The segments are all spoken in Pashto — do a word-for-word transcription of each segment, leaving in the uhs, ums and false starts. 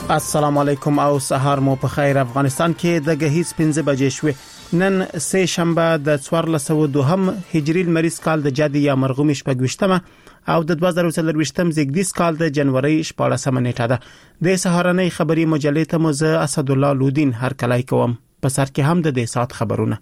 السلام علیکم او سهار مو په خیر. افغانستان کې د غهیز پنځه بجې شوې. نن سه شنبه د څوارلس سوه دوهم هجری المریز کال د جدي یا مرغومي شپږویشتمه او د دوه زره څلرویشتم زیږدیز کال د جنوري شپاړسمه نیټه ده. د سهارنۍ خبري مجلې ته مو زه اسد الله لودین هر کلای کوم. په سر کې هم د دې سات خبرونه.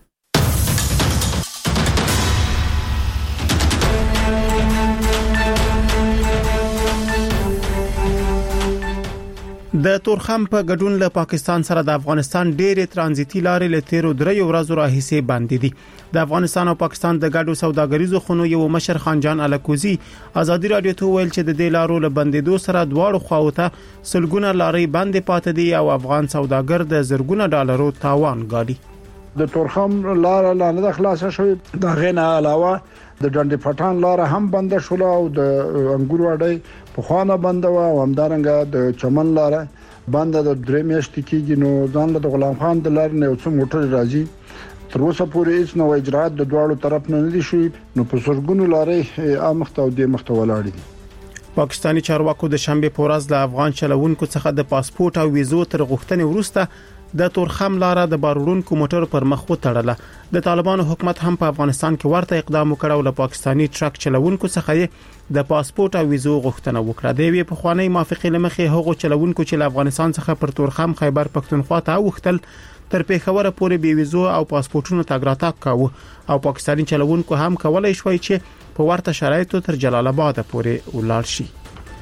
د تورخم په ګډون له پاکستان سره د افغانستان ډېرې ترانزیتي لارې له تیرو دریو ورځو راهیسې بندې دي. د افغانستان او پاکستان د ګډو سوداګریزو خونو یو مشر خانجان الکوزي ازادي رادیو ته ویل چې د دې لارو له بندېدو سره دواړو خواو ته سلګونه لارې بندې پاتې دي او افغان سوداګر د زرګونه ډالرو تاوان ګالي. د تورخم لار لاندې د خلاص شوې د غینه علاوه د ډنډ پټان لار هم بند شول او د انګور وړي په خوانه بند و او همدارنګه د چمن لار بند د درې میاشتې کېږي. نو ځان له غلام خان د لار نه څو موټر راځي تر اوسه پورې هیڅ نو اجرات د دواړو طرف نه دي شوي. نو په سرګونو لارې امخته او د مخته ولاړ دي. پاکستاني چارواکو د شنبه په ورځ د افغان چلوونکو څخه د پاسپورت او ویزو تر غوښتنې وروسته د تورخم لاره د باروړونکو موټر پر مخ وتړله. د طالبانو حکومت هم په افغانستان کې ورته اقدام وکړ او له پاکستاني ټرک چلوونکو څخه د پاسپورت او ویزو غوښتنه وکړه. د وی په خوانی موافقه لمخې هغو چلوونکو چې له افغانستان څخه پر تورخم خیبر پښتونخوا ته وختل تر پیښور پورې بي ویزو او پاسپورتونو تګ راتګ کاوه او پاکستاني چلوونکو هم کولای شوی چې په ورته شرایطو تر جلال آباد پورې ولاړ شي.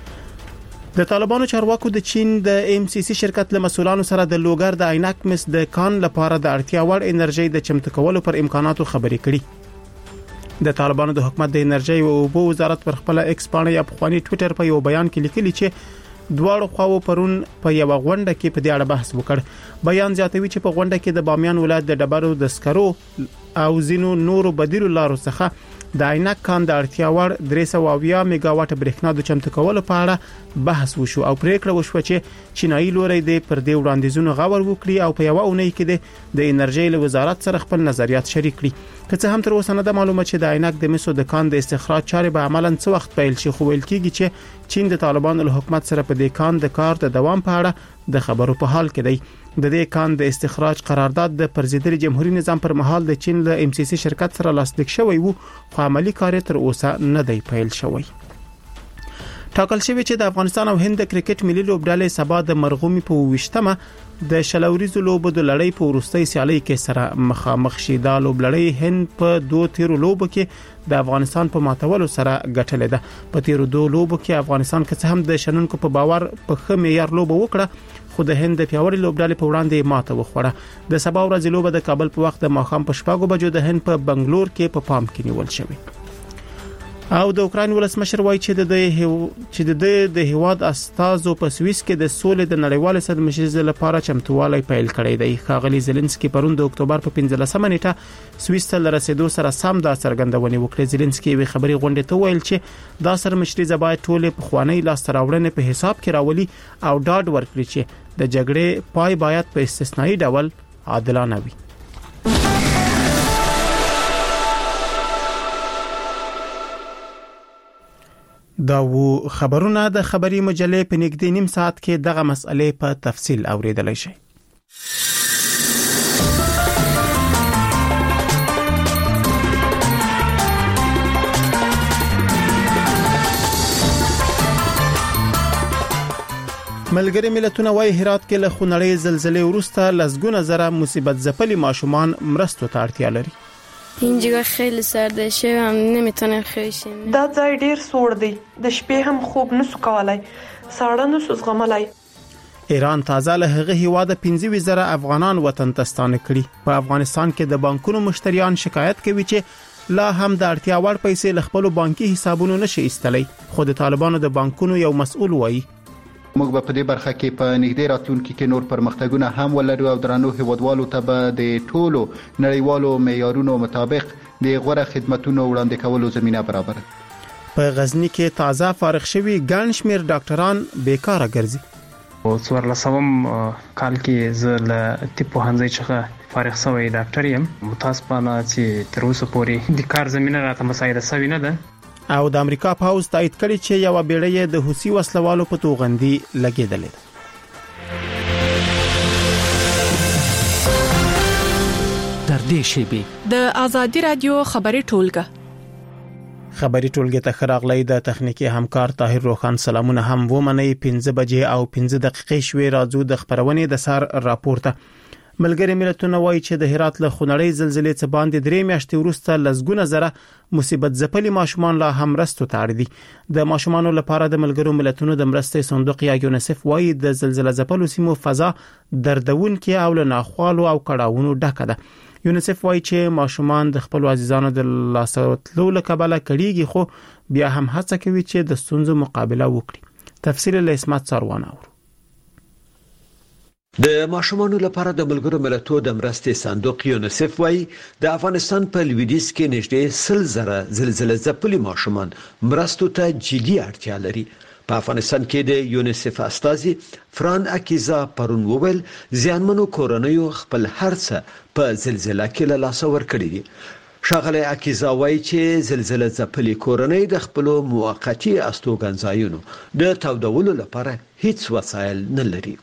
د طالبانو چارواکو د چین د ام سی سی شرکت له مسولانو سره د لوګر د عینک مس د کان لپاره د اړتیا وړ انرژي د چمتو کولو پر امکاناتو خبرې کړي. د طالبانو د حکومت د انرژي او اوبو وزارت پر خپل ایکس پاڼه یا په خواني ټوئیټر په یو بیان کې لیکلي چې دواړو خواو پرون په یو غونډه کې په دې اړه بحث وکړ. بیان زیاتوي چې په غونډه کې د بامیان ولایت د ډبرو د سکرو او زینو نورو بدیلو لارو څخه د عینک کان د اړتیا وړ درې سوه اویا میگا واټ برېښنا د چمتو کولو په اړه بحث وشو او پریکړه وشو چې چینایي لوري د پر دې وړاندیزونو غور وکړي او په یو اونۍ کې د انرژي له وزارت سره خپل نظریات شریک کړي. که څه هم تر اوسه نه ده معلومه چې د عینک د مسو د کان د استخراج چارې به عملاً څه وخت پیل شي، خو ویل کېږي چې چین د طالبانو له حکومت سره په دې کان د کار د دوام په اړه د خبرو په حال کې دی. د دې کان د استخراج قرارداد د پرزیدري جمهوریت نظام پر مهال د چین له ام سی سی شرکت سره لاسلیک شوی وو، خو عملی کار تر اوسه نه دی پیل شوی. ټاکل شوی چې د افغانستان او هند کرکټ ملي لوبډلې سبا د مرغومي په وشتمه د شلوريزو لوبو د لړۍ په وروستۍ سیالي کې سره مخامخ شي. دا لوبډلې هند په دوه تیرو لوبو کې د افغانستان په ماتولو سره ګټلې ده. په تیرو دوه لوبو کې افغانستان که څه هم د شنونکو په باور په ښه معیار لوبه وکړه، خو د هند د پیاوړي لوبډلې په وړاندې ماته وخوړه. د سبا ورځې لوبه د کابل په وخت د ماښام په شپږو بجو د هند په بنگلور کې په پام کې نیول شوې. او د اوکرين ولسمشر وایي چې د چې د د هیواد استازو په سويس کې د سولې د نړیوال سازمان لپاره چمتووالی پیل کړی دی. ښاغلي زيلنسکي پرون د اکتوبر په پنځلسمه نیټه سويس ته رسیدو سره سم د څرګندونې وکړه. زيلنسکي وی خبري غونډه ته ویل چې دا سرمشري زبای ټوله په خوانی لاس تراوړنې په حساب کې راولي او ډاډ ورکړي چې د جګړې پای باید په استثنایی ډول عادلانه وي. دا وو خبرونه د خبري مجلې په نږدې نیم ساعت کې دغه مسئله په تفصیل اوریدلای شئ. ملګری ملتونه وايي هرات کې له خونړۍ زلزلې وروسته لسګونه زره مصیبت ځپلي ماشومان مرستو ته اړتیا لري. اینجا خیلی سرده شب هم نمیتونم خیشیم. دا ځای ډیر سوړ دی، د شپې هم خوب نسو کولای، ساړه نسو زغملای. ایران تازه له هغه هیواده پنځه وزره افغانان وطن ته ستانه کړي. په افغانستان کې د بانکونو مشتریان شکایت کوي چې لا هم د اړتیا وړ پیسې له خپل بانکي حسابونو نشي ایستلای، خو د طالبانو د بانکونو یو مسؤل وایي موږ په دې برخه کې په نږدې راتلونکي کې نور پرمختګونه هم ولرو او درنو هیوادوالو ته به د ټولو نړیوالو معیارونو مطابق د غوره خدماتو وړاندې کولو زمينه برابر. په غزنی کې تازه فارغ شوي ګڼ شمېر ډاکټران بیکاره ګرځي. او څوارلسم کال کې زه له طب پوهنځي څخه فارغ شوی ډاکټر یم. متاسفانه چې تر اوسه پورې د کار زمينه راته مساعده شوی نه ده. او د امریکا پاوز تایید کړي چې یو بیړۍ د حوثي وسلوالو په توغندي لګیدلې ده. نږدې شي. د ازادي رادیو خبري ټولګه خبري ټولګه ته خراغلی د تخنیکی همکار طاهر روخان سلامونه هم ومني. پنځه بجې او پنځه دقیقې شوي راځو د خبرونې د سار راپورته. ملګری ملتونه وایي چې د هرات له خونړۍ زلزلې څخه باندې درې میاشتې وروسته لزګونه زره مصیبت ځپلي ماشومان لا هم رستو تاړي دي. د ماشومانو لپاره د ملګرو ملتونو د مرستې صندوق یا یونیسف وایي د زلزلې ځپلو سیمو فضا دردونکې او له ناخوالو او کړهونو ډکه ده. یونیسف وایي چې ماشومان د خپل عزیزانو د لاسوتلو لکبله کړيږي، خو بیا هم هڅه کوي چې د ستونزو مقابله وکړي. تفصیل له اسمت سروانه اور. د ماشومانو لپاره د ملګرو ملتونو د مرستې صندوق یونیسف وايي د افغانستان په لویدیځ کې نږدې سل زره زلزلې ځپلي ماشومان مرستو ته جدي اړتیا لري. په افغانستان کې د یونیسف استازي فران اکیزا پرون وویل زیانمنو کورنیو خپل هرڅه په زلزلې کې له لاس ورکړي دي. شاغله اکیزا وايي چې زلزلې ځپلي کورنۍ د خپل موقتی استوګنځایونو د تودولو لپاره هیڅ وسایل نه لري.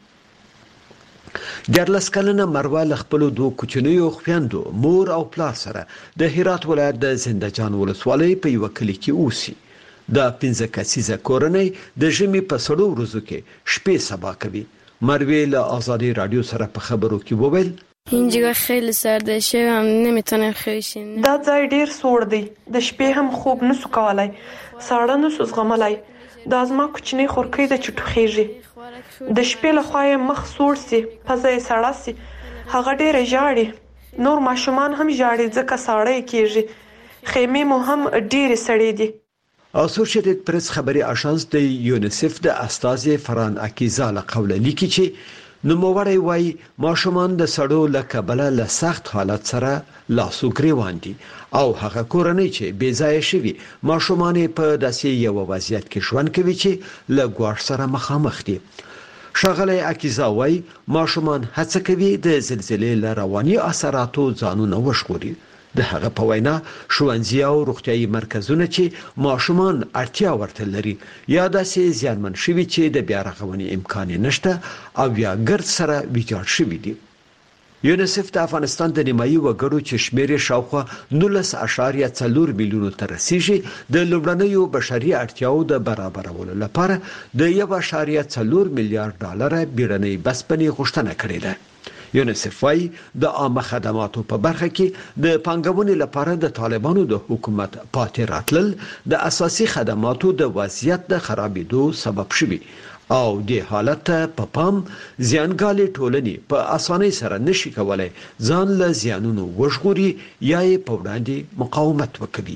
دیارلس کلنه مروه له خپل دوه کوچنیو خويندو مور او پلار سره د هرات ولایت د زندهجان ولسوالۍ په یو کلی کې اوسي. د پنځه کسیزه کورنۍ د ژمي په سړو ورځو کې شپې سبا کوي. مروه له آزادی رادیو سره په خبرو کې وویل اینجا خیلی سرده شب هم نمیتونم خیشین. دا ځای ډیر سوړ دی، د شپې هم خوب نسو کولای، ساړه نسو زغملای. دا زما کوچنی خورکۍ د چټوخېږي، د شپې له خوا یې مخ سوړ سي، پزه یې سړه سي، هغه ډېره ژاړي. نور ماشومان هم ژاړي ځکه ساړه یې کېږي. خیمې مو هم ډېرې سړې دي. اسوسییټډ پریس خبري اژانس د یونیسف د استازي فران اکیزا له قوله لیکي چې نوموړی وایي ماشومان د سړو له کبله له سخت حالت سره لاسو ګریوان دي او هغه کورنۍ چې بې ځایه شوي ماشومان په داسې یو وضعیت کې ژوند کوي چې له ګواښ سره مخامخ دي. شاغله اکیزا وایي ماشومان هڅه کوي د زلزلې له رواني اثراتو ځانونه وژغوري. د هغه په وینا ښوونځي او روغتيایي مرکزونه چې ماشومان اړتیا ورته لري یا داسې زیانمن شوي چې د بیا رغونې امکان نشته او یا ګرد سره ویجاړ شوي دي. یونیسف د افغانستان د نیمایي وګړو چې شمیر شاوخوا نولس اعشاریه څلور میلیونو ته رسیږي د لومړنیو بشري اړتیاو د برابرولو لپاره د یو اعشاریه څلور میلیارډ ډالر بیړنۍ بسپنې غوښتنه کړې ده. یونیسف وايي د عامه خدماتو په برخه کې د پانګونې لپاره د طالبانو د حکومت پاتې راتلل د اساسي خدماتو د وضعیت د خرابېدو سبب شوي او د حالت په پام زیانګالي ټولنې په اسانۍ سره نشي کولای ځان له زیانونو وژغوري یا یې په وړاندې مقاومت وکړي.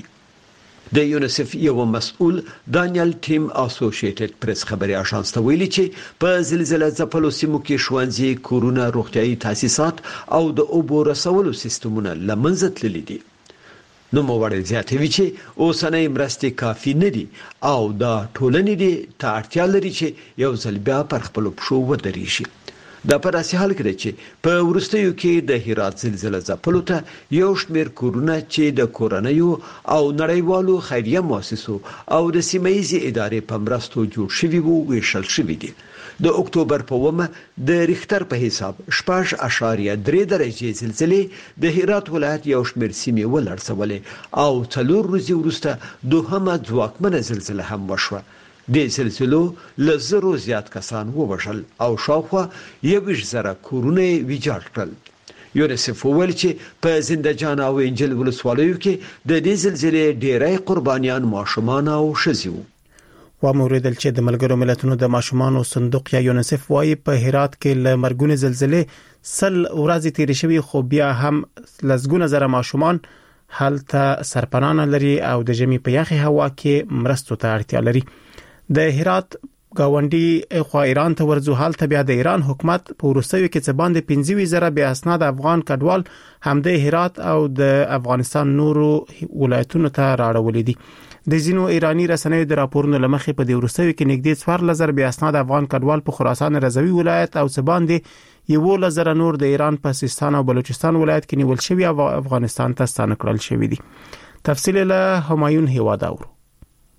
د یونیسف یو مسؤل دانیل ټیم اسوسییټډ پریس خبري اژانس ته ویلي چې په زلزلې ځپلو سیمو کې ښوونځي، کورونه، روغتيایي تاسیسات او د اوبو رسولو سیستمونه لمنځه تللي دي. نو موږ زیاتوي چې اوسنۍ مرستې کافي نه دي او دا ټولنې دي ته اړتیا لري چې یو ځل بیا پر خپل پښو ودرېږي. دا په داسې حال کې چې په ورستیو کې د هرات زلزلې ځپلو ته یو شمېر کورونه چې د کورنیو او نړیوالو خیریه مؤسسو او د سیمایي ادارې په مرستو جوړ شوي وو ویشل شوي دي. د اکتوبر په اوومه د ریختر په حساب شپږ اعشاریه درې درجې زلزلې د هرات ولایت یو شمېر سیمې ولړزولې او څلور ورځې وروسته دوهمه ځواکمنه زلزلې هم وشوه. د زلزلو لزرو زیات کسان ووژل او شاوخوا یویش زره کورونه ویجاړ کړل. یونیسف وویل چې په زندهجان او انجیل ولسوالیو کې د دې زلزلې ډیری قربانیان ماشومان او ښځې وو. و موریدل چې د ملګرو ملتونو د ماشومانو صندوق یا یونیسف وايي په هرات کې ل مرګونې زلزلې سل ورځې تیر شوي خو بیا هم لزګونه زره ماشومان هلته سرپناه لري او د ژمي په یخي هوا کې مرستو ته اړتیا لري. د هرات گاونډي خو ایران ته ورځو حالت بیا د ایران حکومت په روسیو کې څه باندې پنځه ویشت زره بیا اسناد افغان کډوال هم د هرات او د افغانستان نورو ولایتونو ته راړولې دي. د زینو ایرانی رسنیو د راپورونو لمخې په د روسیو کې نږدې څوار لزر بیا اسناد افغان کډوال په خراسان رضوی ولایت او څه باندې یو لزر نور د ایران په سیستان او بلوچستان ولایت کې نیول شوی او افغانستان ته ستانه کړل شوی دي. تفصیل له همایون هیواداور.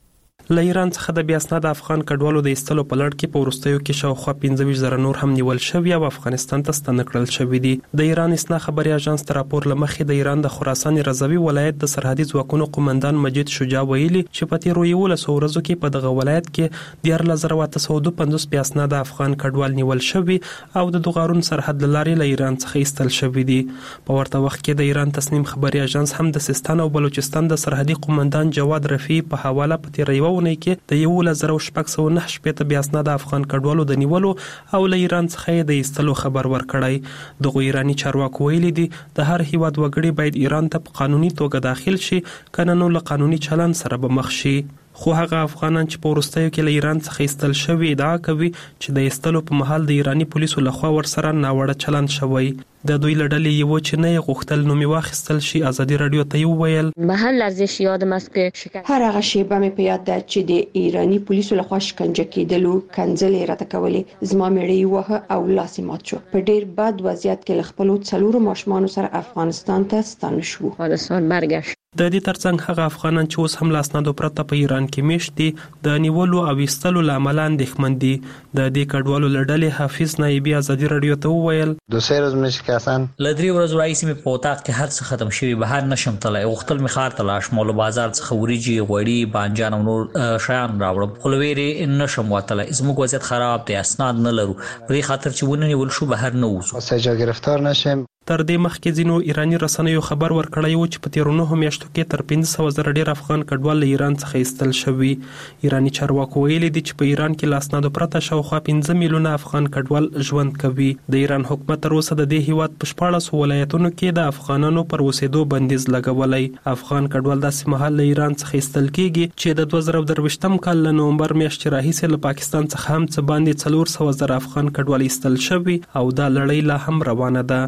له ایران څخه د بیا اسناد افغان کډوالو د ایستلو په لړ کې په وروستیو کې شاوخوا پنځه ویشت زره نور هم نیول شوي او افغانستان ته ستانه کړل شوي دي. د ایران اسنا خبري اژانس تر راپور لمخې د ایران د خراسان رضوي ولایت د سرحدي ځواکونو قومندان مجید شجاع ویلي چې په تیرو یولسو ورځو کې په دغه ولایت کې دیارلس زره اته سوه دوه پنځوس بیا اسناد افغان کډوال نیول شوي او د دوغارون سرحد لارې له ایران څخه ایستل شوي دي. په ورته وخت کې د ایران تصنیم خبري اژانس هم د سیستان او بلوچستان د سرحدي قومندان جواد رفیع په حواله په تیر یو ونې کې د یولس زره شپږ سوه نهه شپېته بیا اسناد افغان کډوالو د نیولو او له ایران څخه د ایستلو خبر ورکړی. دغه ایرانی چارواکو ویلي دي د هر هیواد وګړي باید ایران ته په قانوني توګه داخل شي کنه نو له قانوني چلن سره به مخ شي. خو هغه افغانان چې په وروستیو کې له ایران څخه ایستل شوي ادعا کوي چې د ایستلو په مهال د ایرانی پولیسو لخوا ورسره ناوړه چلند شوی. د دوی لړلې یو چې نه غوښتل نومي واخیستل شي. ازادي رادیو ته ویل به هر لحظه یادم است که هر هغه شیبه مې په یاد ده چې د ایرانی پولیسو لخوا شکنجه کېدلو کنځلې راته کولې. زما میړه وه او لاس مات شو. په ډیر بد وضعیت کې له خپل څلورو ماشومان سره افغانستان ته ستانه شو. افغانستان برگشت. د دې ترڅنګ هغه افغانان چې اوس هم له اسنادو پرته په ایران کې میشت دي د نیولو او ایستلو له امله اندېښمن دي. د دې کډوالو له ډلې حافظ نایبي ازادي رادیو ته وویل دو سه روز مې که اصلا له درې ورځو راهیسې مې په اتاق کې هر څه ختم شوي، بهر نشم تللی. غوښتل مې ښار ته لاړ شم او له بازار څخه وریجې، غوړي، بانجان او نور شیان راوړم، خو له ویرې نشم وتلی. زموږ وضعیت خراب دی، اسناد نه لرو، په دې خاطر چې ونیول شو بهر نه وځو. واسه جا گرفتار نشم. تر دې مخکې ځینو ایرانی رسنیو خبر ورکړی و چې په تیرو نهو میاشتو کې تر پنځه سوه زره ډېر افغان کډوال له ایران څخه ایستل شوي. ایرانی چارواکو ویلي دي چې په ایران کې له اسنادو پرته شاوخوا پنځه میلیونه افغان کډوال ژوند کوي. د ایران حکومت تر اوسه د دې هیواد په شپاړسو ولایتونو کې د افغانانو پر اوسېدو بندیز لګولی. افغان کډوال داسې مهال له ایران څخه ایستل کېږي چې د دوه زره درویشتم کال له نومبر میاشتې راهیسې له پاکستان څخه هم څه باندې څلور سوه زره افغان کډوال ایستل شوي او دا لړۍ لا هم روانه ده.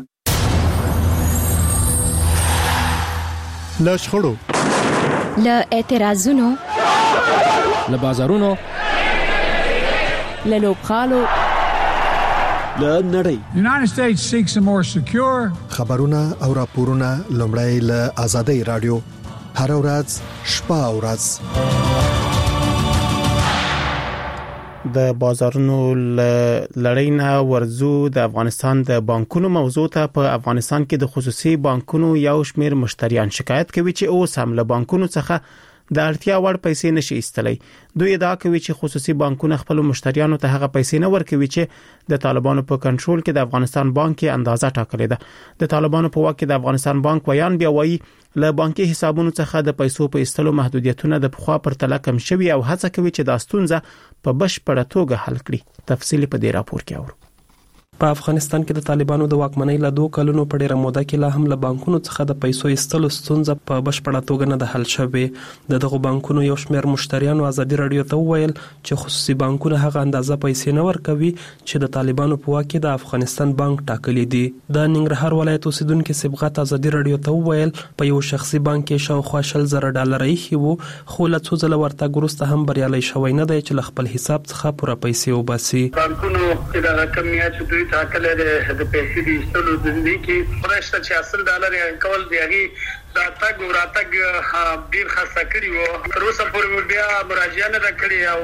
له شخړو، له اعتراضونو، له بازارونو، له لوبغالو، له نړۍ United States seeks a more secure خبرونه او راپورونه لومړی له آزادۍ رادیو هر ورځ شپه او ورځ د بازارونو لړۍ نه ورزو. د افغانستان د بانکونو موضوع ته په افغانستان کې د خصوصي بانکونو یو شمېر مشتریان شکایت کوي چې اوس هم له بانکونو څخه د اړتیا وړ پیسې نشي ایستلی. دوی ادعا کوي چې خصوصي بانکونه خپل مشتریانو ته هغه پیسې نه ورکوي چې د طالبانو په کنټرول کې د افغانستان بانک اندازه ټاکلې ده. د طالبانو په واک کې د افغانستان بانک ویان بیا وایي له بانکي حسابونو څخه د پیسو په ایستلو محدودیتونه د پخوا پر تله کم شوي او هڅه کوي چې دا ستونزه په بشپړه توګه حل کړي. تفصیل په دې راپور کې اورو. په افغانستان کې د طالبانو د واکمنۍ له دوه کلونو په ډیره موده کې لا هم له بانکونو څخه د پیسو ایستلو ستونزه په بشپړه توګه نه ده حل شوې. د دغه بانکونو یو شمېر مشتریانو ازادي رادیو ته وویل چې خصوصي بانکونه هغه اندازه پیسې نه ورکوي چې د طالبانو په واک کې د افغانستان بانک ټاکلي دي. د ننګرهار ولایت اوسیدونکو صبغت ازادي رادیو ته وویل په یو شخصي بانک کې شاوخوا شل زره ډالر ایښي وو، خو له څو ځله ورتګ وروسته هم بریالی شوی نه دی چې له خپل حساب څخه پوره پیسې وباسي. بانکونو کې د کمیت دوی ټاکلې ده د پیسې د ایستلو د دې کې فرشته چې اصل ډالر یې کول دی هغه دا تاګ او راتګ ډیر خاصه کړی وو. تر اوسه پورې بیا مراجعه نه کړې او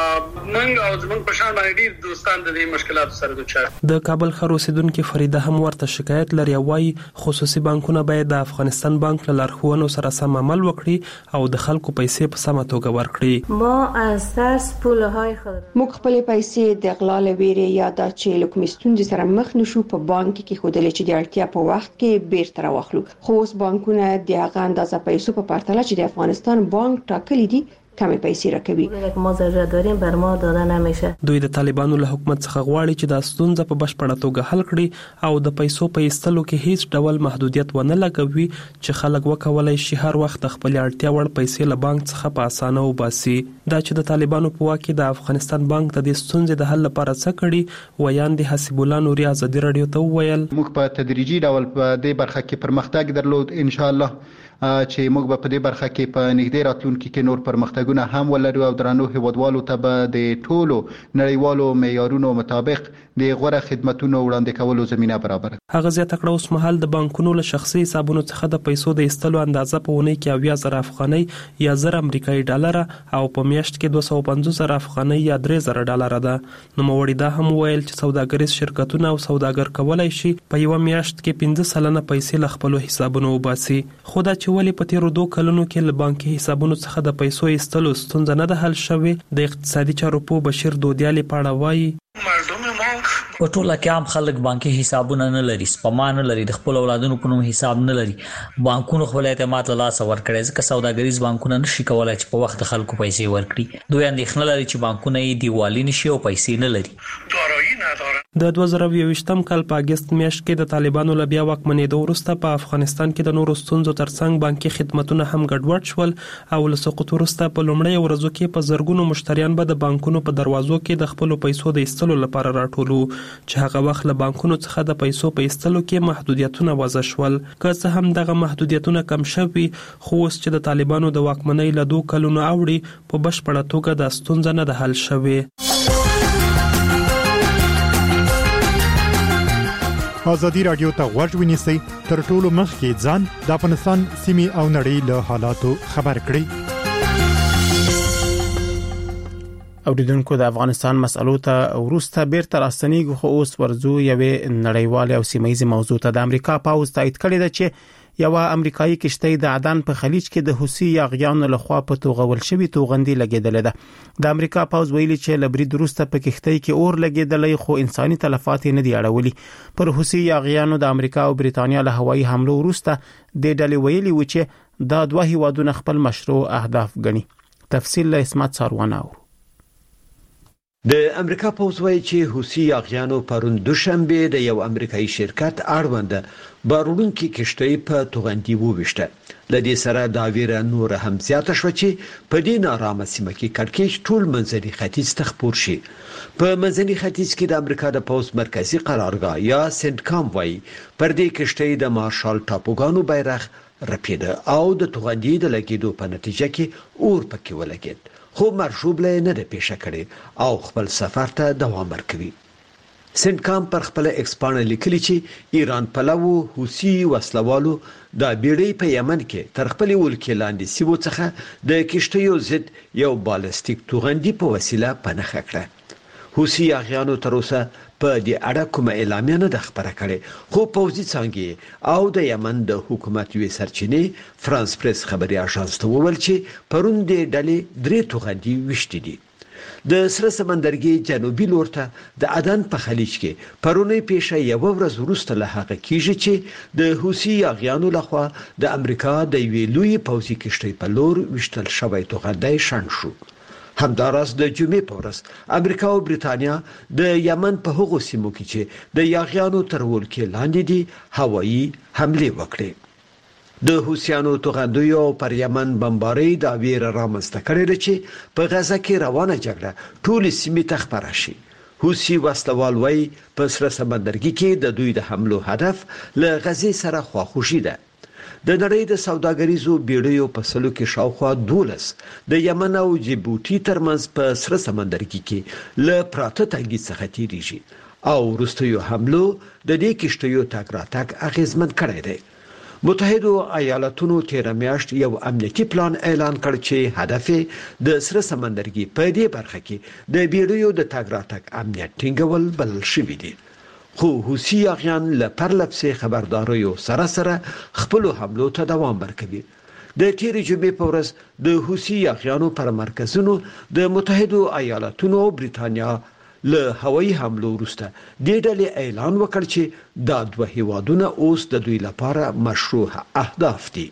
موږ او زموږ په شان باندې ډیر دوستان د دې مشکلاتو سره دوچار. د کابل ښار اوسیدونکو فریده هم ورته شکایت لري او وايي خصوصي بانکونه باید د افغانستان بانک له لارښوونو سره سم عمل وکړي او د خلکو پیسې په سمه توګه ورکړي. ما از ترس پولهای خود موږ خپل پیسې د اغلا لويري یا د چیلو کمیستون سره مخ نشو په بانک کې خودلې چې د اړتیا په وخت کې بیرته راوخلو. خو اوس بانکونه د هغه اندازه پیسو په پرتله چې د افغانستان بانک ټاکلي دي کمی پیسې راکوي. ما ضرورت داریم بر ما داده نمیشه. دوی د طالبانو له حکومت څخه غواړي چې د ستونزه په بشپړه توګه حل کړي او د پیسو په ایستلو کې هیڅ ډول محدودیت ونه لګوي چې خلک وکولای شي هر وخت خپل اړتیا وړ پیسې له بانک څخه په اسانه وباسي. دا چې د طالبانو په واک کې د افغانستان بانک د دې ستونزې د حل لپاره څه کړي ویان دي حسیب الله نوري ازادي رادیو ته وویل موږ په تدریجي ډول په دې برخه کې پرمختګ درلود ان شاء الله چې موږ په دې برخه کې په نږدې راتلونکي کې نور پرمختګ پرمختګونه هم ولري او درنو هیوادوالو ته به د ټولو نړیوالو معیارونو مطابق د غوړه خدماتونو وړاندې کولو زمينه برابر. هغه زیاته کړه اوس مهال د بانکونو له شخصي حسابونو څخه د پیسو د ایستلو اندازه په ونې کې اویا زره افغانۍ یا زر امریکایي ډالر او په میاشت کې دوه سوه پنځوس زره افغانۍ یا درې زره ډالر ده. نو موړي دا هم ویل چې سوداګریز شرکتونه او سوداګر کولای شي په یو میاشت کې پنځه سلنه پیسې له خپل حسابونو وباسي. خو دا چې ولې په تیرو دوه کلونو کې له بانکي حسابونو څخه د پیسو ایستلو ستونزه نه ده حل شوې، د اقتصادي چارو په بشیر دودیالي پاړه وایي په ټوله کې عام خلک بانکي حسابونه نه لري، سپما نه لري، د خپل اولادونو په نوم حساب نه لري. بانکونو خپل اعتماد له لاسه ورکړي ځکه سوداګریز بانکونه نشي کولای چې په وخت خلکو پیسې ورکړي. دوی اندېښنه لري چې بانکونه یې دیوالي نشي او پیسې نه لري. د دوه زره یوویشتم کال په اگست میاشت کې د طالبانو له بیا واکمنېدو وروسته په افغانستان کې د نورو ستونزو ترڅنګ بانکي خدماتونه هم ګډوډ شول او له سقوط وروسته په لومړۍ ورځو کې په زرګونو مشتریان به د بانکونو په دروازو کې د خپل پیسو د ایستلو لپاره راټولو چې هغه وخت له بانکونو څخه د پیسو په ایستلو کې محدودیتونه وضع شول. که څه هم دغه محدودیتونه کم شوي، خو اوس چې د طالبانو د واکمنۍ له دوه کلونو اوړي په بشپړه توګه د ستونزه نه ده حل شوې. ازادي رادیو ته غوږ ونیسئ تر ټولو مخکې ځان د افغانستان سیمې او نړۍ له حالاتو خبر کړئ. اوریدونکو د افغانستان مسألو ته ورسته بیرته راستنیږو، خو اوس ورزو یوې نړیوالې او سیمه‌ایزې موضوع ته. د امریکا پاوز تایید کړی دی چې یو امریکایي کشته د عدن په خلیج کې د حوثي یاغیانو لخوا په توغول شوی توغندي لګیدل ده. د امریکا پاوز ویلي چې لبرید وروسته په کشته کې اور لګیدلې، خو انساني تلفات نه دي اړولي. پر حوثي یاغیانو د امریکا او بریتانیا له هوایي حملو وروسته د ډلې ویلي و چې دا دوه هیوادونه خپل مشروع اهداف ګڼي. تفصیل له اسمت ساروانه. د امریکا پوز وایي چې حوثي یاغیانو پرون دوشنبه د یو امریکایي شرکت اړوند بارونکي کشتۍ په توغندي وويشته. لدې سره دا ویره نور هم زیاته شو چې په دې نارامه سیمه کې کړکېچ ټول منځني ختیځ ته خپور شي. په منځني ختیځ کې د امریکا د پوز مرکزی قرارګاه یا سنټکام وایي پر دې کشتۍ د مارشال ټاپوګانو بیرغ رپیده او د توغندي د لګیدو په نتیجه کې اور پکې ولګید، خو مرشوب له نه د پیښه کړي او خپل سفر ته دوام ورکوي. سنټکام پر خپل ایکسپانه لیکلي چې ایران پلو حوثي وسلوالو د بیړۍ په یمن کې تر خپل ولکې لاندې سیمو څخه د کشتیو ضد یو بالستیک توغندي په وسیله پنهخه کړه. حوثي یاغیانو تر اوسه په دې اړه کومه اعلامیه نه ده خبره کړې، خو پوځي څانګې او د یمن د حکومت یوې سرچینې فرانس پریس خبري اژانس ته وویل چې پرون د ډلې درې توغندي وشتي دي. د سره سمندرګي جنوبي لورته د عدن په خلیج کې پرونی پیښه یو ورځ وروسته له هغه کیږي چې د حوثي یاغیانو لخوا د امریکا د یوې لوی پوځي کشتۍ په لور وشتل شوی توغندي شنډ شو. همداراز د جمعې په ورځ امریکا او بریتانیا د یمن په هغو سیمو کې چې د یاغیانو تر ولکې لاندې دي هوایي حمله وکړې. د حوثیانو توغندیو پر یمن بمباري دا ویره رامنځته کړې ده چې په غزه کې روانه جګړه ټول سیمې ته خپره شي. حوثي وسلوال وایي په سره سمندرګي کې د دوی د حملو هدف له غزې سره خواخوږي ده. د نړۍ د سوداګریزو بیړیو په سلو کې شاوخوا دولس د یمن او جیبوټي ترمنځ په سره سمندرګي کې له پراته تنګي څخه تیریږي او وروستیو حملو د دې کشتیو تګ راتګ اغیزمن کړی دی. متحده ایالاتونو تیر میاشت یو امنیتي پلان اعلان کړ چې هدف د سره سمندرګي په دې برخه کې د بیړیو د تګ راتګ امنیت ټینګول بلل شوی دی. خو حوثي یاغیان له پرلپسې خبرداریو سره سره خپل حملو ته دوام ورکوي. د تیرې جمعې په ورځ د حوثي یاغیانو پر مرکزونو د متحده ایالاتونو او بریتانیا له هوایي حملو وروسته د ډلې اعلان وکړ چې دا دوه هیوادونه اوس د دوی لپاره مشروع اهداف دي.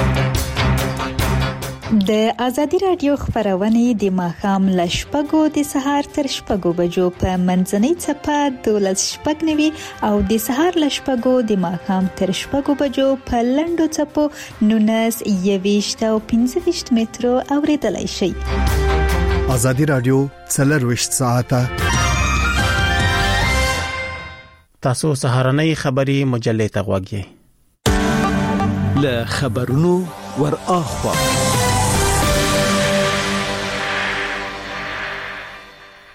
د ازادي رادیو خبرونه د ماخام لشپګو د سهار تر شپږو بجو په منځنۍ چپه دولس شپږ نوي او د سهار لشپګو د ماخام تر شپږو بجو په لندو چپو نونس یويشت او پنځه ویشت مترو اوریدلای شي. ازادي رادیو څلرويشت ساعته تاسو سهارنۍ خبری مجلې ته غوږی له خبرونو ور اخوا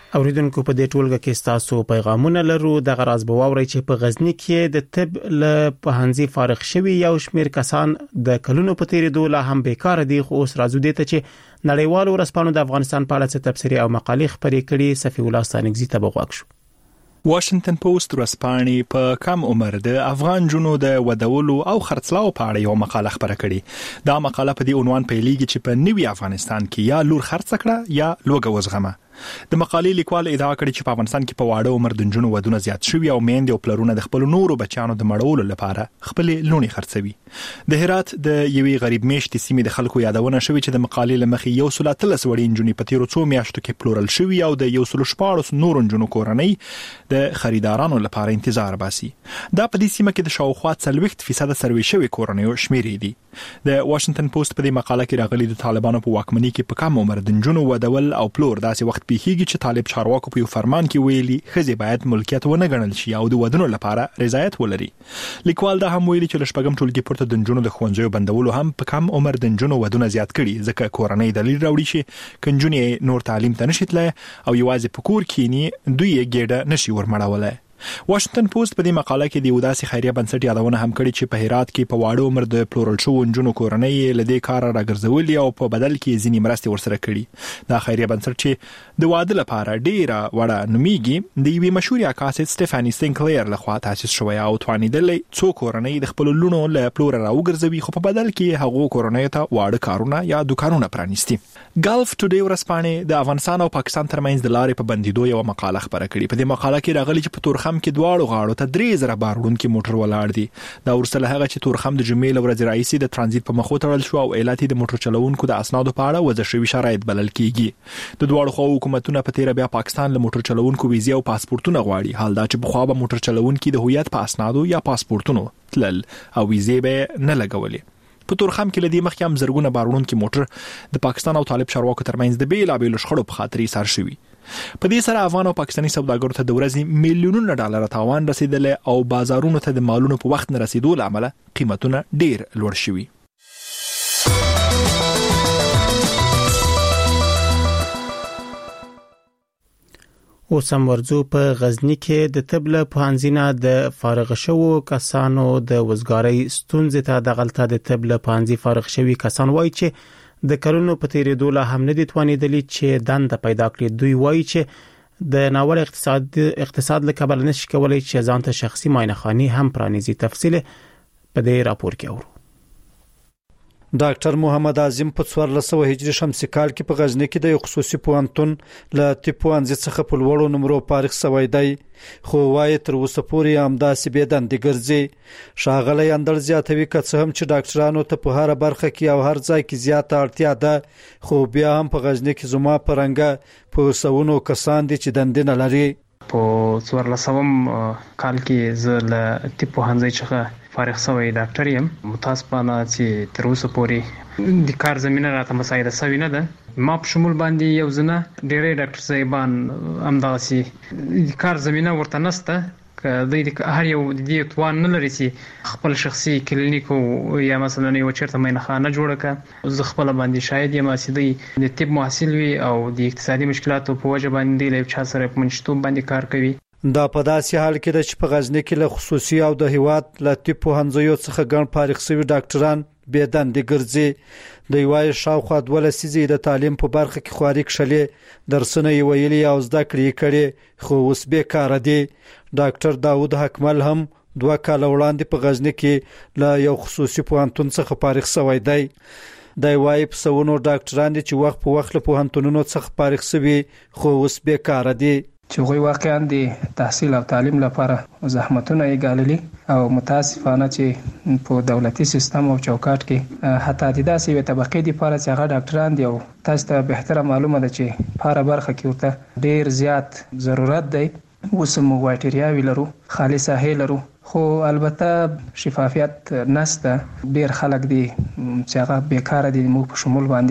اوریدونکو په دې ټولګه کې تاسو پیغامونه لرو د غراز بواوري چې په غزنی کې د طب له پوهنځي فارغ شوی یو شمیر کسان د کلونو په تیریدو لا هم بیکار دي خو اوس راځو دي ته چې نړیوالو ورسپانو د افغانستان په اړه څه تبصرې او مقالې خپرې کړي. صفی الله ستانګزي ته بغواک شو. واشنگټن پوسټ ورسپانې په کم عمر د افغان جنو د ودولو او خرڅلاو په اړه یو مقاله خپره کړي. دا مقاله په دې عنوان پیلېږي چې په نوي افغانستان کې یا لور خرڅ کړه یا لوګه وزغمه. د مقالې لیکوال ادعا کړې چې په افغانستان کې په واړه عمر د جنو ودونه زیات شوي او میندې او پلرونه د خپل نورو بچیانو د مړولو لپاره خپل لونی خرڅوي. د هرات د یوې غریب میشتې سیمې د خلکو یادونه شوې چې د مقالې لمخې یو سل اتلس وړي نجونې په تیرو څو میاشتو کې پلورل شوي او د یو سل شپاړس نورو نجونو کورنۍ د خریدارانو لپاره انتظار باسي. دا په دې سیمه کې د شاوخوا څلوېښت فیصد سروې شوي کورنۍ شمیرې دي. د واشنگټن پوسټ په دې مقاله کې راغلي د طالبانو په واکمنۍ کې په کم عمر د نجونو ودول او پلور داسې وخت پیښیږي چې طالب چارواکو په یو فرمان کې ویلي ښځې باید ملکیت ونه ګڼل شي او د ودونو لپاره رضایت ولري. لیکوال دا هم ویلي چې له شپږم ټولګي پورته د نجونو د ښوونځیو بندولو هم په کم عمر د نجونو ودونه زیات کړي ځکه کورنۍ دلیل راوړي چې که نجونې نور تعلیم ته نشي تللی او یوازې په کور کښیني دوی یې ګېډه نشي ورمړولی. واشنگټن پوسټ په دې مقاله کې د یو داسې خیریه بنسټ یادونه هم کړې چې په هرات کې په واړه عمر د پلورل شوو نجونو کورنۍ له دې کاره راګرځولي او په بدل کې ځینې مرستې ورسره کړي. دا خیریه بنسټ چې د واده لپاره ډیره وړه نومیږي د یوې مشهورې عکاسې سټیفاني سینکلیر لخوا تاسیس شوی او توانېدلی څو کورنۍ د خپلو لونو له پلوره راوګرځوي خو په بدل کې هغو کورنیو ته واړه کارونه یا دوکانونه پرانیستي. ګلف ټوډے ورځپاڼې د افغانستان او پاکستان ترمنځ د لارې په بندیدو یو مقاله خپره کړې. په دې مقاله کې راغلي چې په تورخم کې دواړو غاړو ته درې زره بار وړونکي موټر ولاړ دي. دا وروسته له هغه چې تورخم د جمعې له ورځې راهیسې د ترانزیت په مخ وتړل شو او علت د موټر چلوونکو د اسنادو په اړه وضع شوي شرایط بلل کیږي. د دواړو خواو حکومتونه په تیره بیا پاکستان له موټر چلوونکو ویزې او پاسپورتونه غواړي. حال دا چې پخوا به موټر چلوونکي د هویت په اسنادو یا پاسپورتونو تلل او ویزې به نه لګولې. په تورخم کې لدی مخکې هم زرګونه بارونکي موټر د پاکستان او طالب چارواکو ترمنځ د بیلابېلو شخړو په خاطر ایثار شوي. په دې سره افغان او پاکستاني سوداګرو ته د ورځې میلیونونو ډالر تاوان رسیدلی او بازارونو ته د مالونو په وخت نه رسیدو له امله قیمتونه ډیر لوړ شوي. اوس هم ورځو په غزنی کې د طب له پوهنځي د فارغ شوو کسانو د وزګارۍ ستونزې ته د غلطه د طب له پوهنځي فارغ شوي کسان وایي چې د کلونو په تیریدو لا هم نه دي توانېدلي چې دنده پیدا کړي. دوی وایي چې د ناوړه اقتصاد اقتصاد له کبله نشي کولای چې ځان ته شخصي معاینه خاني هم پرانیزي. تفصیل په دې راپور کې اورو. ډاکټر محمد اعظم په څوارلس سوه هجري شمسي کال کې په غزنی کې د یو خصوصي پوهنتون له طب پوهنځي څخه په لوړو نمرو فارغ شوی دی خو وايي تر اوسه پورې همداسې بې دندې ګرځي. ښاغلی اندړ زیاتوي که څه هم چې ډاکټرانو ته په هره برخه کې او هر ځای کې زیاته اړتیا ده خو بیا هم په غزنی کې زما په رنګه په سوونو کسان دي چې دندې نه لري. په څوارلسم کال کې زه له طب پوهنځي څخه فارغ شوی ډاکټر یم. متاسفانه چې تر اوسه پورې د کار زمينه راته مساعده شوی نه ده. ما په شمول باندې یو ځنه ډېرې ډاکټر صاحبان همداسې کار زمينه ورته نشته که د هر یو د دې توان نه لري چې خپل شخصي کلینیک یا مثلا یو چیرته مینه خانه جوړه کړي. زه خپل باندې شاید یم چې د طب محصل وي او د اقتصادي مشکلاتو په وجه باندې له چا سره په منشتوب باندې کار کوي. دا په داسې حال کې د چې په غزنی کې له خصوصي او د هیواد له طب پوهنځیو څخه ګڼ فارغ شوي ډاکټران بې دندې ګرځي. د یوای شاوخوا دوه لسیزې د تعلیم په برخه کې خواري کښلې درسونه یې ویلي او زده کړې کړي خو اوس بیکاره دي. ډاکټر داود حکمل هم دوه کاله وړاندې په غزنی کې له یو خصوصي پوهنتون څخه فارغ شوی دی. د یوای په سونو ډاکټران چې وخت په وخت له پوهنتونونو څخه فارغ شوي خو اوس بیکاره دي. چې غوي واقعا د تحصیل او تعلیم لپاره زحمتونه یې ګاللي او متاسفانه چې په دولتي سیستم او چوکاټ کې حتی د داسې یو طبقې د لپاره چې هغه ډاکټران دي او تاسو ته بهتره معلومه ده چې په هر برخه کې ورته ډیر زیات ضرورت دی. اوس موږ وایټریاوي لرو، خالي ساحې لرو خو البته شفافیت نشته. ډیر خلک دي چې هغه بیکاره دي موږ په شمول باندې.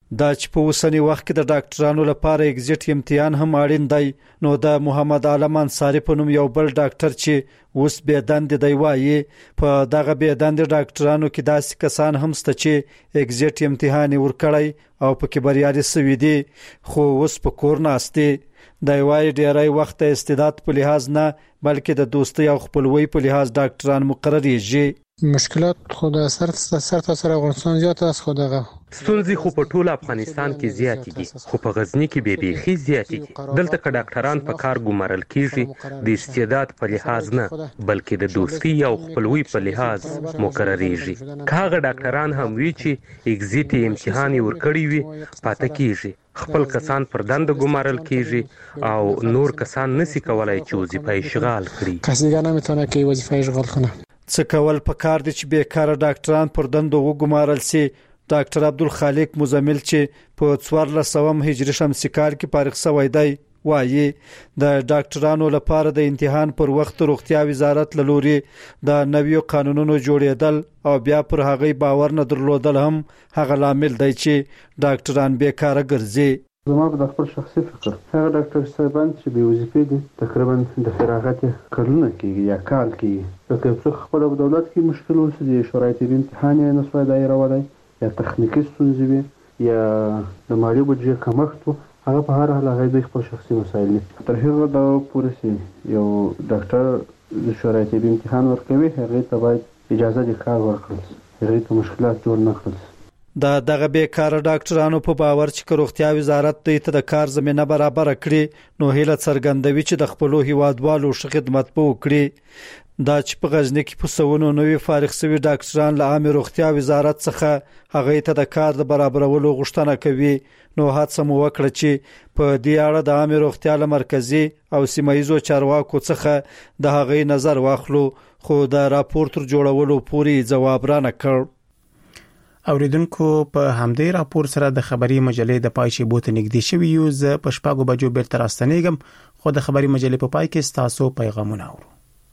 دا چې په اوسنی وخت کې د ډاکټرانو لپاره ایگزیټ امتحان هم اړین دی. نو د محمد عالم انصاری په نوم یو بل ډاکټر چې اوس بې دندې دی وایي په دغه بې دندې ډاکټرانو کې داسې کسان هم شته چې ایگزیټ امتحان ورکړی او پکې بریالي شوي دي خو اوس په کور ناست دي. دی وایي ډیری وخت د استعداد په لحاظ نه بلکې د دوستۍ او خپلوۍ په لحاظ ډاکټران مقرریږي. مشکلات خو د سر سر تاسو افغانستان زیات است خو دغه ستونزې خو په ټول افغانستان کې زیاتې دي خو په غزنی کې به بیخي زیاتې دي. دلته که ډاکټران په کار ګمارل کیږي د استعداد په لحاظ نه بلکې د دوستۍ او خپلوۍ په لحاظ مقرریږي. که هغه ډاکټران هم وي چې ایگزیټ امتحان ورکړی وي پاتې کیږي. خپل کسان پر دنده ګمارل کیږي او نور کسان نسی کولای چې وظیفه اشغال کړي. کس دیگه نمیتونه که وظیفه اشغال کنه. څه کول پکار دي چې بیکاره ډاکټران پر دندو وګمارل سي. ډاکټر عبدالخالق مزمل چې په څوارلس سوه هجري شمسي کال کې فارغ شوی دی وایي د ډاکټرانو لپاره د امتحان پر وخت روغتیا وزارت له لوري د نویو قانونونو جوړېدل او بیا پر هغه باور نه درلودل هم هغه لامل دی چې ډاکټران بیکاره ګرځي. زما په خپل شخصي فکر هغه ډاکټر صاحبان چې به وظیفې دي تقریبا د فراغت کلونه کېږي یا کال کېږي. لکه څو خپل په دولت کې مشکل اوسه د شرایط امتحان یې نسوای دایره ولای یا تخنیکی ستونزې وي یا د مالی بودجې کمښت وو. هغه په هر حال هغه د خپل شخصي مسایل دي. تر هغه دا پورې چې یو ډاکټر د شرایط امتحان ورکوي هغه ته باید اجازه د کار ورکړل شي. هغه ته مشکلات جوړ نه کړل. دا دغه بیکاره ډاکټرانو په باور چې روغتیا وزارت دوی ته د کار زمينه برابر کړي نو هیله څرګندوي چې د خپلو هیوادوالو ښه خدمت به وکړي. دا چې په غزنی کې په سونو نوې فارغ شوي ډاکټران له عامه روغتیا وزارت څخه هغه ته د کار د برابرولو غوښتنه کوي نو هڅه مو وکړه چې په دې اړه د عامه روغتیا له مرکزی او سیمایي چارواکو څخه د هغې نظر واخلو خو د راپور تر جوړولو پورې جواب را نه کړ. اوریدونکو په همدې راپور سره د خبري مجلې د پای شی بوت نږدې شوی یو ز په شپږو بجو بیرته راستنېږم خو د خبري مجلې په پای کې تاسو پیغامونه اورو.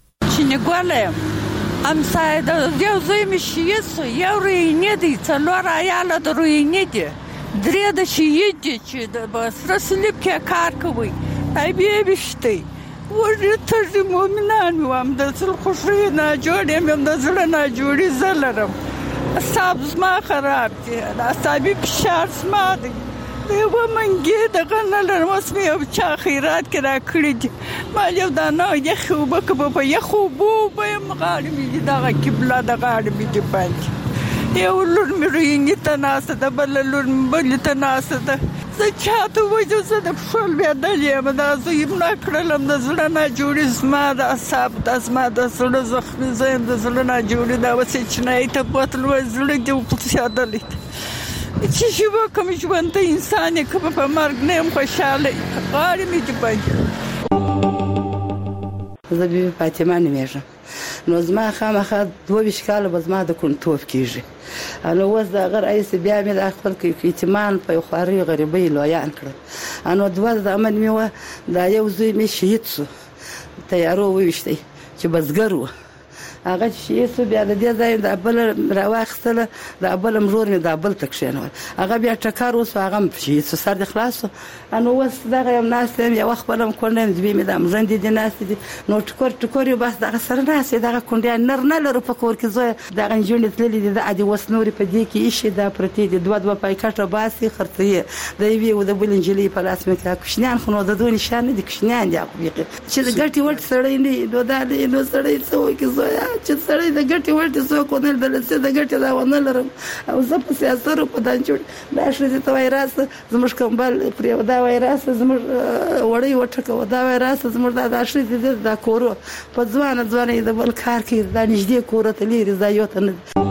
چنګولم ام ساید یو زوی مشیس یو رینې دي څلور عیاله د رینې دي درې د شهید دي چې د بسره سلیب کې کار کوي پای به بشتي ورته د مؤمنان وام د څل خوشري نه جوړې مې د زړه نه جوړې زلرم. اصاب زما خراب دي اصابي فشار زما دي دیو منګي دغه نه لرم اوس مې یو چا خیرات کې را کړی دي ما یو دانه یخ وبکه په یخ وبو به مغاړې مې دغه قبله دغه اړ مې دی پنځ یو لور مې رینګ ته ناسه د بل لور بل ته ناسه ده زه چاته وځو زه د خپل بیا دلې ما د زوی نه کړلم د زړه نه جوړې زما د اصاب د زما د زړه زخمي زم د زړه نه جوړې دا وسې چې نه ته بوتل و زړه دې په سیادلې چې شو کوم ژوند انسان کې په مرګ نه هم خوشاله غواړم چې پاتې زه به فاطمه نومېږم نو زما خامخا دوه ویشت کاله به زما د کونټوف کېږي نو اوس د هغه رئیس بیا مې د خپل یتیمان په یو خواري غریبۍ لویان کړل نو دوه زامن مې وه دا یو زوی مې شهید شو تیارو وویشتی چې بزګر و هغه چې یې بیا د دې ځای د بل راواخستله د بل مرور مې د بل تکشنول هغه بیا ټکر وس هغه چې سر د خلاص نو وس دغه یم ناس یم یو خپلم کولم دې مې د مزند دي ناس دي نو ټکر ټکر یو بس دغه سره ناس دغه کونډه نر نه لرو په کور کې زه دغه جوړې تللې دي د ادي وس نوري په دې کې شي د پرتی دي دوه دوه پایکټه باسي خرڅي د وی او د بل انجلي په لاس مې کا کوشنیان خو نو د دوه نشان دي کوشنیان دي چې د ګټي ورته سړی نه دوه د نو سړی څو کې زویا چې سړی د ګټي ورته څو کو نه دلته د ګټي دا ونه لرم او زه په سیاست په دان جوړ دا شې ته وایراس زموږ کومبل پر دا وایراس زموږ وړي وټکو دا وایراس زموږ دا شې دا کورو په ځوان ځوان د بل کار کې دا نږدې کور ته لري زایوت نه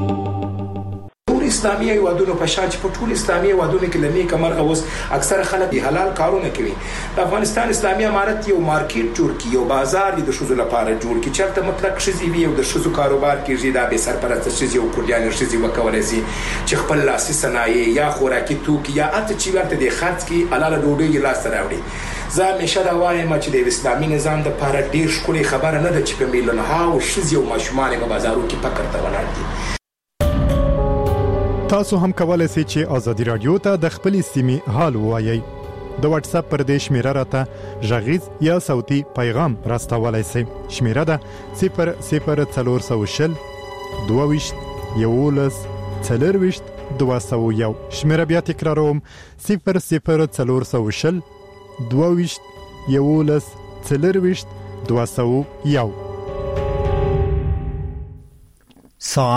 اسلامي هیوادونو په شان چې په ټول اسلامي هیوادونو کې لنی کمر اوس اکثر خلک حلال کارونه کوي. د افغانستان اسلامي امارت یو مارکیټ جوړ کی یو بازار د شوزو لپاره جوړ کی چرته مطلق شزي وي او د شوزو کاروبار کې زیاده به سرپرست شزي او کورډیان شزي وکولای شي چې خپل لاسي صنایع یا خوراکي توکي یا اته چې ورته د خرڅ کی حلال ډوډۍ لاس راوړي. زه همیشه دا وایم چې د اسلامي نظام د لپاره ډیر ښکلي خبره نه ده چې په میلیونها او شزي او ماشومان په بازارو کې پکړ ته ولاړ دي. تاسو هم کولای شئ چې ازادي رادیو ته د خپل سیمې حال ووایي. د واتس اپ پر دې شمیره راته ژغیز یا صوتي پیغام راستولای شئ. شمیره ده صفر صفر څلور سوه شل دوه ویشت یولس څلور ویشت دوه سوه یو. شمیره بیا تکراروم صفر صفر څلور سوه شل دوه ویشت یولس څلور ویشت دوه سوه یو.